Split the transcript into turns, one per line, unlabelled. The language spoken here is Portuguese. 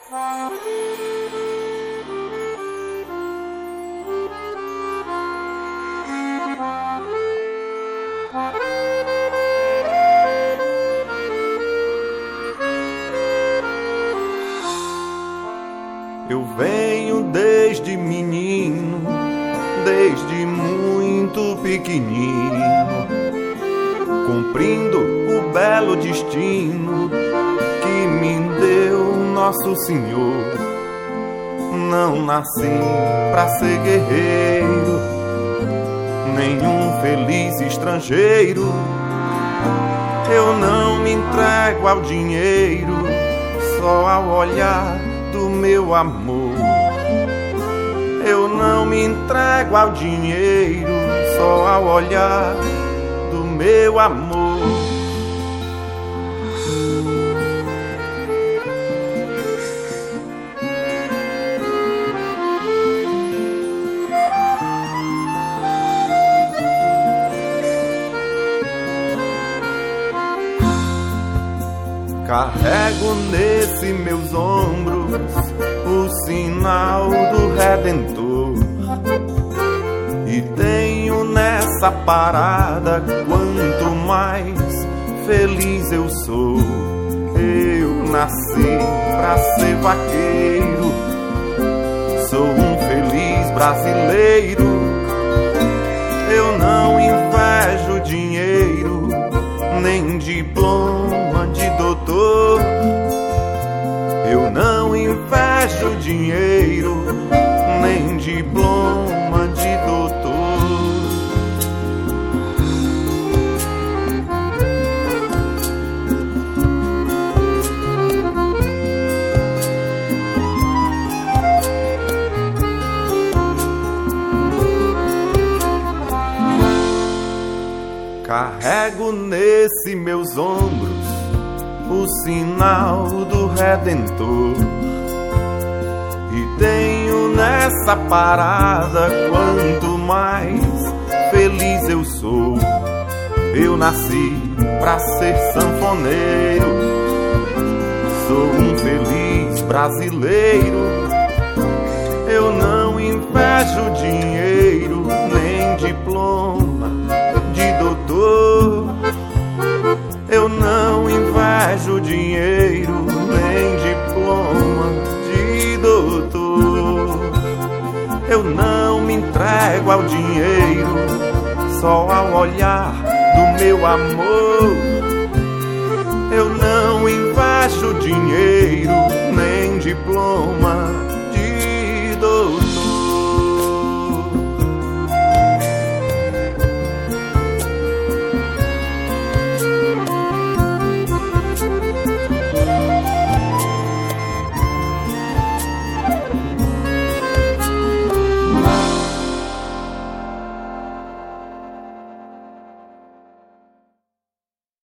Eu venho desde menino, desde muito pequenino, cumprindo o belo destino que me deu Nosso Senhor. Não nasci pra ser guerreiro, nenhum feliz estrangeiro. Eu não me entrego ao dinheiro, só ao olhar do meu amor. Eu não me entrego ao dinheiro, só ao olhar do meu amor. Carrego nesse meus ombros o sinal do Redentor, e tenho nessa parada quanto mais feliz eu sou. Eu nasci pra ser vaqueiro, sou um feliz brasileiro. Eu não invejo dinheiro, nem diploma de doutor. Eu não invejo dinheiro, nem diploma de doutor. Carrego nesse meus ombros o sinal do Redentor, e tenho nessa parada quanto mais feliz eu sou. Eu nasci pra ser sanfoneiro, sou um feliz brasileiro. Eu não invejo dinheiro, nem diploma de doutor. Eu não invejo dinheiro, nem diploma de doutor. Eu não me entrego ao dinheiro, só ao olhar do meu amor. Eu não invejo